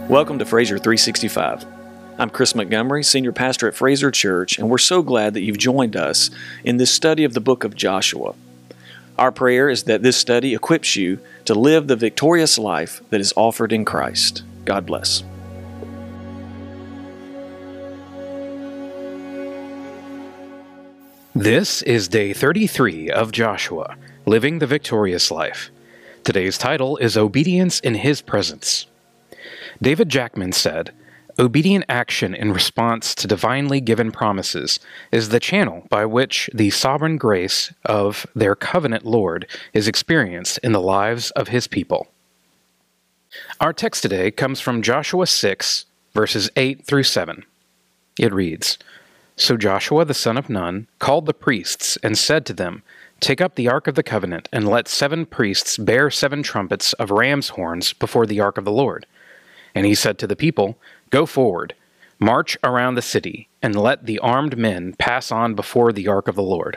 Welcome to Fraser 365. I'm Chris Montgomery, Senior Pastor at Fraser Church, and we're so glad that you've joined us in this study of the book of Joshua. Our prayer is that this study equips you to live the victorious life that is offered in Christ. God bless. This is day 33 of Joshua, Living the Victorious Life. Today's title is Obedience in His Presence. David Jackman said, "Obedient action in response to divinely given promises is the channel by which the sovereign grace of their covenant Lord is experienced in the lives of His people." Our text today comes from Joshua 6, verses 8 through 7. It reads, "So Joshua the son of Nun called the priests and said to them, 'Take up the ark of the covenant, and let 7 priests bear 7 trumpets of ram's horns before the ark of the Lord.' And he said to the people, 'Go forward, march around the city, and let the armed men pass on before the ark of the Lord.'"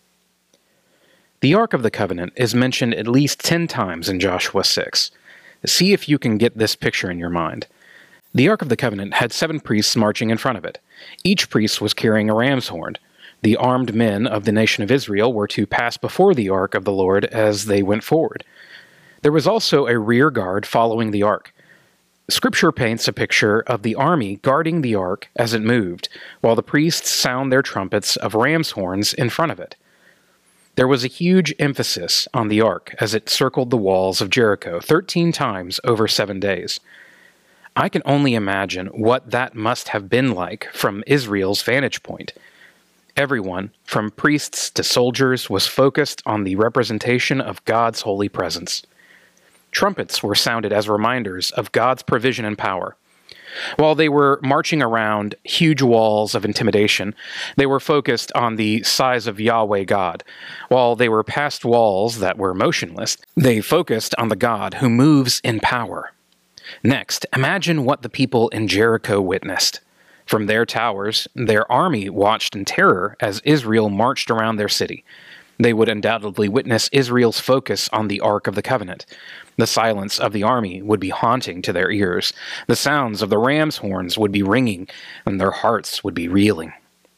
The Ark of the Covenant is mentioned at least 10 times in Joshua 6. See if you can get this picture in your mind. The Ark of the Covenant had 7 priests marching in front of it. Each priest was carrying a ram's horn. The armed men of the nation of Israel were to pass before the Ark of the Lord as they went forward. There was also a rear guard following the Ark. Scripture paints a picture of the army guarding the ark as it moved, while the priests sound their trumpets of ram's horns in front of it. There was a huge emphasis on the ark as it circled the walls of Jericho 13 times over 7 days. I can only imagine what that must have been like from Israel's vantage point. Everyone, from priests to soldiers, was focused on the representation of God's holy presence. Trumpets were sounded as reminders of God's provision and power. While they were marching around huge walls of intimidation, they were focused on the size of Yahweh God. While they were past walls that were motionless, they focused on the God who moves in power. Next, imagine what the people in Jericho witnessed. From their towers, their army watched in terror as Israel marched around their city. They would undoubtedly witness Israel's focus on the Ark of the Covenant. The silence of the army would be haunting to their ears. The sounds of the ram's horns would be ringing, and their hearts would be reeling.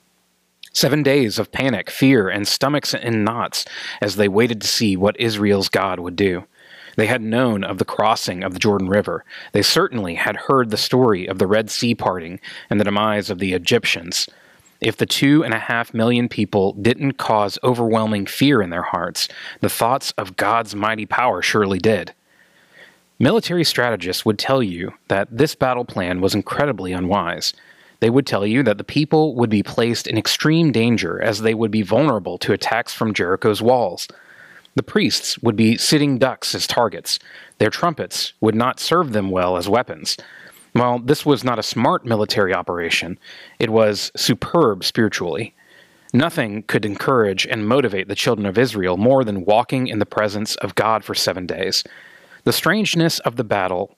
7 days of panic, fear, and stomachs in knots as they waited to see what Israel's God would do. They had known of the crossing of the Jordan River. They certainly had heard the story of the Red Sea parting and the demise of the Egyptians. If the 2.5 million people didn't cause overwhelming fear in their hearts, the thoughts of God's mighty power surely did. Military strategists would tell you that this battle plan was incredibly unwise. They would tell you that the people would be placed in extreme danger as they would be vulnerable to attacks from Jericho's walls. The priests would be sitting ducks as targets. Their trumpets would not serve them well as weapons. While this was not a smart military operation, it was superb spiritually. Nothing could encourage and motivate the children of Israel more than walking in the presence of God for 7 days. The strangeness of the battle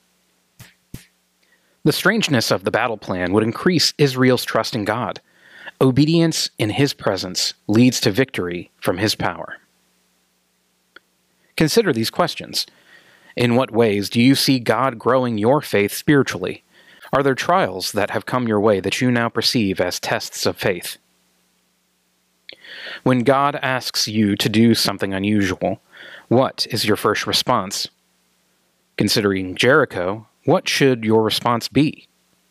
plan would increase Israel's trust in God. Obedience in His presence leads to victory from His power. Consider these questions. In what ways do you see God growing your faith spiritually? Are there trials that have come your way that you now perceive as tests of faith? When God asks you to do something unusual, what is your first response? Considering Jericho, what should your response be?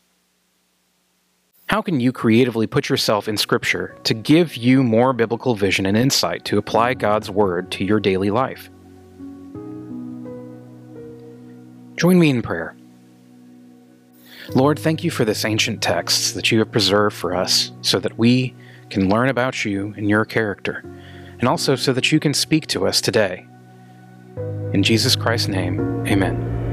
How can you creatively put yourself in Scripture to give you more biblical vision and insight to apply God's Word to your daily life? Join me in prayer. Lord, thank you for this ancient text that you have preserved for us so that we can learn about you and your character, and also so that you can speak to us today. In Jesus Christ's name, amen.